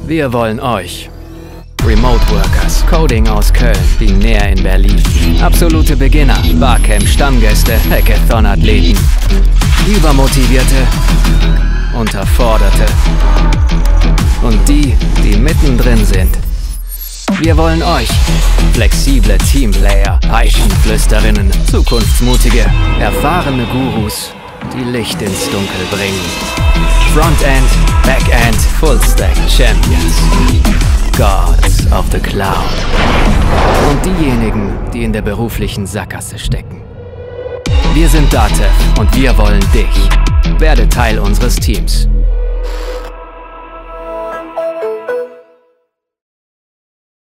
Wir wollen euch. Remote Workers, Coding aus Köln, binär in Berlin. Absolute Beginner, Barcamp, Stammgäste, Hackathon-Athleten. Übermotivierte, Unterforderte. Und die mittendrin sind. Wir wollen euch. Flexible Teamplayer, Python-Flüsterinnen, zukunftsmutige, erfahrene Gurus, die Licht ins Dunkel bringen. Frontend, Backend, Fullstack Champions. Gods of the Cloud. Und diejenigen, die in der beruflichen Sackgasse stecken. Wir sind Datev und wir wollen dich. Werde Teil unseres Teams.